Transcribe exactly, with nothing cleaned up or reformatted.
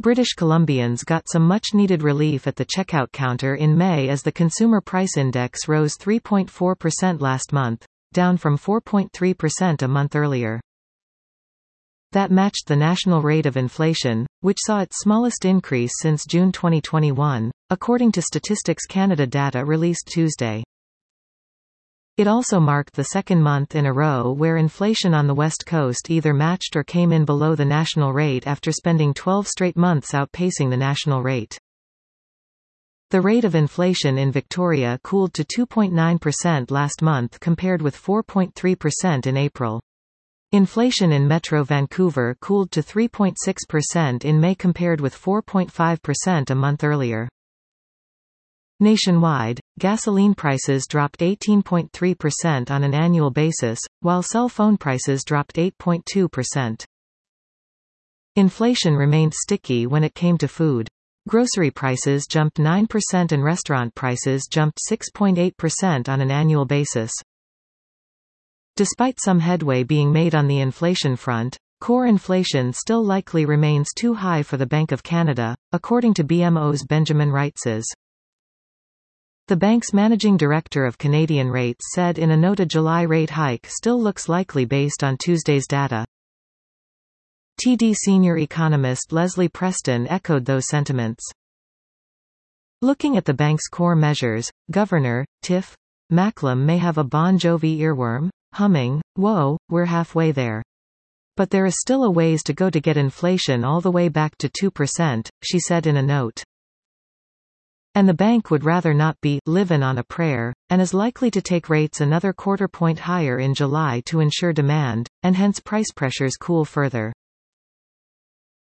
British Columbians got some much-needed relief at the checkout counter in May as the Consumer Price Index rose three point four percent last month, down from four point three percent a month earlier. That matched the national rate of inflation, which saw its smallest increase since June twenty twenty-one, according to Statistics Canada data released Tuesday. It also marked the second month in a row where inflation on the West Coast either matched or came in below the national rate after spending twelve straight months outpacing the national rate. The rate of inflation in Victoria cooled to two point nine percent last month compared with four point three percent in April. Inflation in Metro Vancouver cooled to three point six percent in May compared with four point five percent a month earlier. Nationwide, gasoline prices dropped eighteen point three percent on an annual basis, while cell phone prices dropped eight point two percent. Inflation remained sticky when it came to food. Grocery prices jumped nine percent and restaurant prices jumped six point eight percent on an annual basis. Despite some headway being made on the inflation front, core inflation still likely remains too high for the Bank of Canada, according to B M O's Benjamin Reitzes. The bank's managing director of Canadian Rates said in a note a July rate hike still looks likely based on Tuesday's data. T D senior economist Leslie Preston echoed those sentiments. Looking at the bank's core measures, Governor, Tiff Macklem may have a Bon Jovi earworm, humming, "Whoa, we're halfway there." But there is still a ways to go to get inflation all the way back to two percent, she said in a note. And the bank would rather not be livin' on a prayer, and is likely to take rates another quarter point higher in July to ensure demand, and hence price pressures cool further.